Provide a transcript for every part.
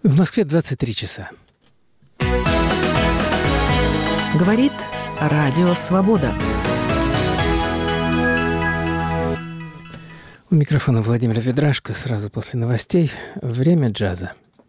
В Москве 23 часа. Говорит Радио Свобода. У микрофона Владимир Ведрашко. Сразу после новостей. Время джаза.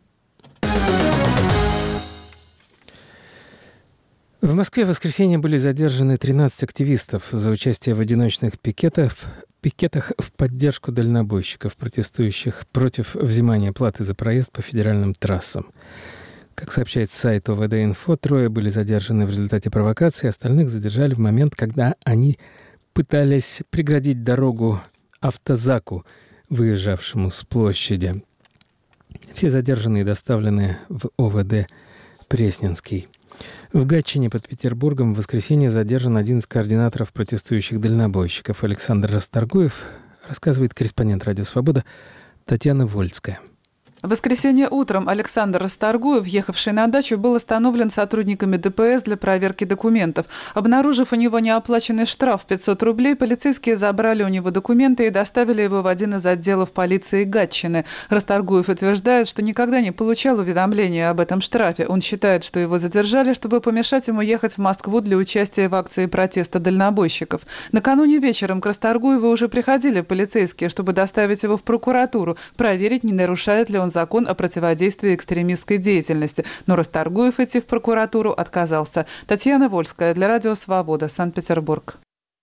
В Москве в воскресенье были задержаны 13 активистов за участие в одиночных пикетах в поддержку дальнобойщиков, протестующих против взимания платы за проезд по федеральным трассам. Как сообщает сайт ОВД-Инфо, 3 были задержаны в результате провокации, остальных задержали в момент, когда они пытались преградить дорогу автозаку, выезжавшему с площади. Все задержанные доставлены в ОВД Пресненский. В Гатчине под Петербургом в воскресенье задержан один из координаторов протестующих дальнобойщиков Александр Расторгуев, рассказывает корреспондент «Радио Свобода» Татьяна Вольская. В воскресенье утром Александр Расторгуев, ехавший на дачу, был остановлен сотрудниками ДПС для проверки документов. Обнаружив у него неоплаченный штраф в 500 рублей, полицейские забрали у него документы и доставили его в один из отделов полиции Гатчины. Расторгуев утверждает, что никогда не получал уведомления об этом штрафе. Он считает, что его задержали, чтобы помешать ему ехать в Москву для участия в акции протеста дальнобойщиков. Накануне вечером к Расторгуеву уже приходили полицейские, чтобы доставить его в прокуратуру, проверить, не нарушает ли он закон о противодействии экстремистской деятельности. Но Расторгуев идти в прокуратуру отказался. Татьяна Вольская для Радио Свобода, Санкт-Петербург.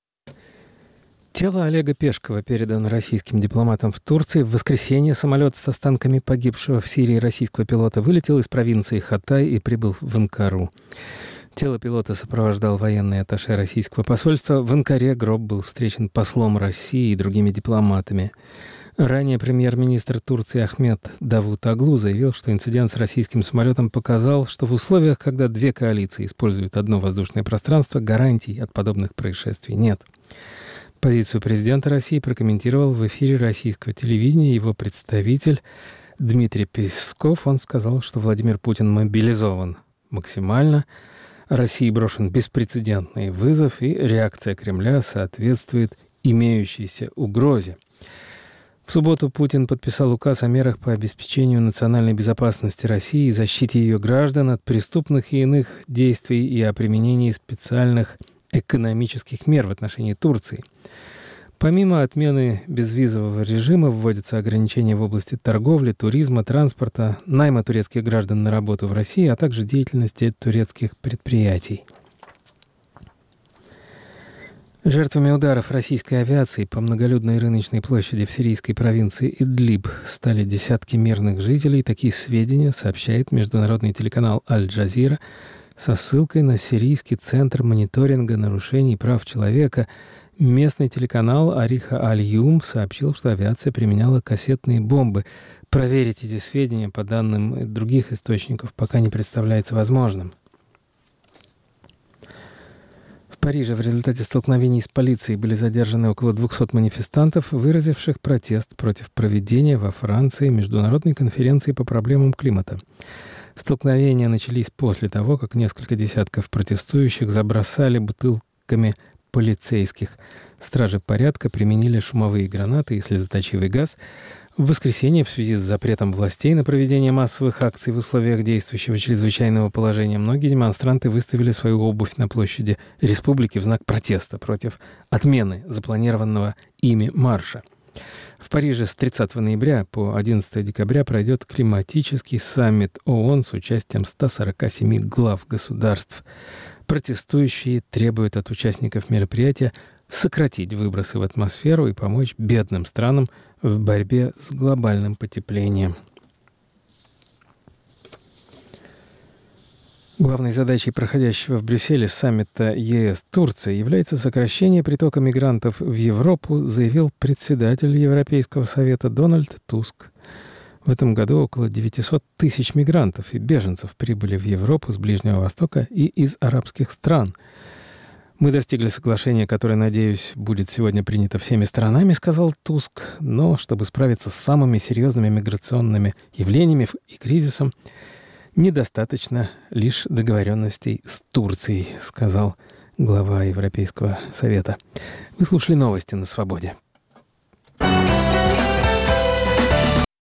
Тело Олега Пешкова передано российским дипломатам в Турции. В воскресенье самолет с останками погибшего в Сирии российского пилота вылетел из провинции Хатай и прибыл в Анкару. Тело пилота сопровождал военный атташе российского посольства. В Анкаре гроб был встречен послом России и другими дипломатами. Ранее премьер-министр Турции Ахмед Давутоглу заявил, что инцидент с российским самолетом показал, что в условиях, когда две коалиции используют одно воздушное пространство, гарантий от подобных происшествий нет. Позицию президента России прокомментировал в эфире российского телевидения его представитель Дмитрий Песков. Он сказал, что Владимир Путин мобилизован максимально, России брошен беспрецедентный вызов, и реакция Кремля соответствует имеющейся угрозе. В субботу Путин подписал указ о мерах по обеспечению национальной безопасности России и защите ее граждан от преступных и иных действий и о применении специальных экономических мер в отношении Турции. Помимо отмены безвизового режима вводятся ограничения в области торговли, туризма, транспорта, найма турецких граждан на работу в России, а также деятельности турецких предприятий. Жертвами ударов российской авиации по многолюдной рыночной площади в сирийской провинции Идлиб стали десятки мирных жителей. Такие сведения сообщает международный телеканал «Аль-Джазира» со ссылкой на Сирийский центр мониторинга нарушений прав человека. Местный телеканал «Ариха Аль-Юм» сообщил, что авиация применяла кассетные бомбы. Проверить эти сведения по данным других источников пока не представляется возможным. В Париже в результате столкновений с полицией были задержаны около 200 манифестантов, выразивших протест против проведения во Франции международной конференции по проблемам климата. Столкновения начались после того, как несколько десятков протестующих забросали бутылками полицейских. Стражи порядка применили шумовые гранаты и слезоточивый газ. В воскресенье в связи с запретом властей на проведение массовых акций в условиях действующего чрезвычайного положения многие демонстранты выставили свою обувь на площади Республики в знак протеста против отмены запланированного ими марша. В Париже с 30 ноября по 11 декабря пройдет климатический саммит ООН с участием 147 глав государств. Протестующие требуют от участников мероприятия сократить выбросы в атмосферу и помочь бедным странам в борьбе с глобальным потеплением. Главной задачей проходящего в Брюсселе саммита ЕС-Турция является сокращение притока мигрантов в Европу, заявил председатель Европейского совета Дональд Туск. В этом году около 900 тысяч мигрантов и беженцев прибыли в Европу с Ближнего Востока и из арабских стран. «Мы достигли соглашения, которое, надеюсь, будет сегодня принято всеми сторонами», — сказал Туск. «Но чтобы справиться с самыми серьезными миграционными явлениями и кризисом, недостаточно лишь договоренностей с Турцией», — сказал глава Европейского совета. Вы слушали новости на «Свободе».